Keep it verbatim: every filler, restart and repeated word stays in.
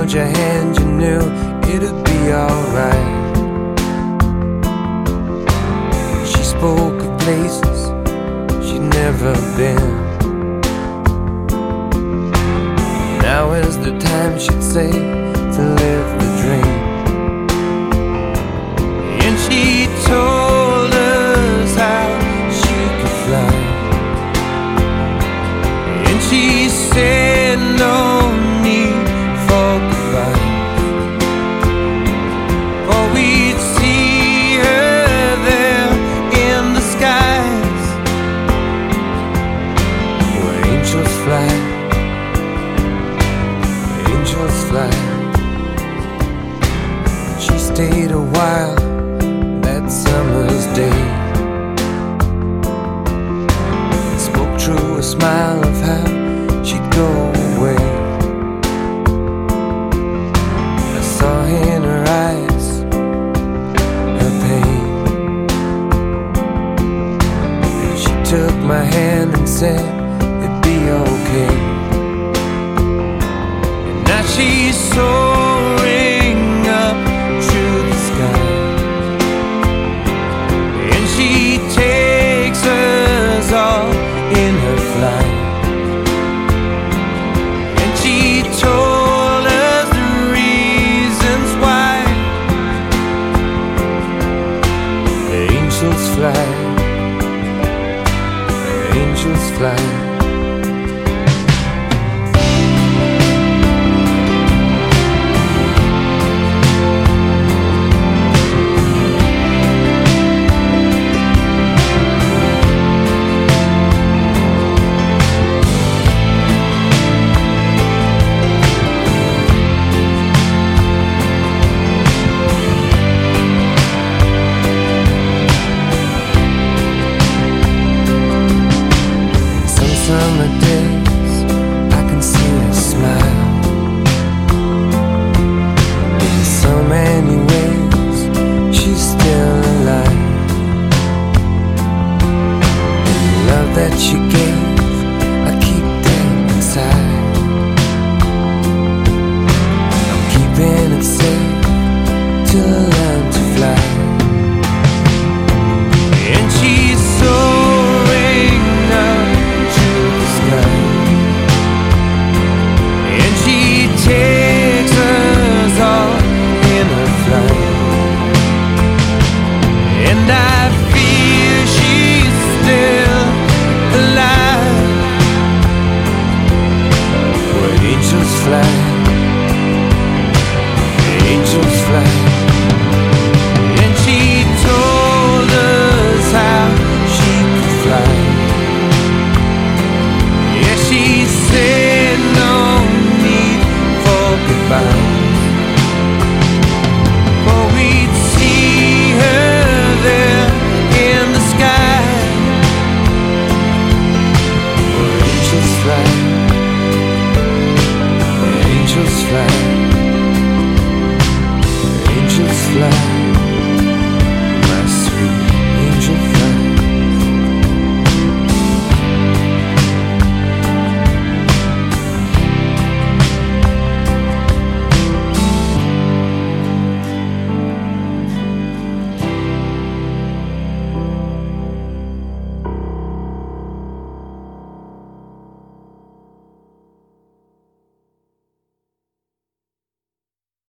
held your hand, you knew it'd be alright. She spoke of places she'd never been. Now is the time, she'd say, to live the dream. And she told us how she could fly. And she said no need for goodbye, for we'd see her there in the skies where angels fly, where angels fly. She stayed a while that summer's day, and spoke through a smile of how she'd go away. I saw in her eyes her pain, and she took my hand and said it'd be okay. And now she's soaring up through the sky, and she takes us all in her flight. And she told us the reasons why the angels fly, the angels fly. Summer days, I can see her smile. In so many ways, she's still alive. And the love that she gave, I keep deep inside. I'm keeping it safe till I learn to fly. And she's soaring up, and she takes us all in her flight. And I feel she's still alive where angels fly, angels fly. And she told us how she could fly. Yeah, she said no need for goodbye, for we'd see her there in the sky where angels fly, where angels fly, where angels fly.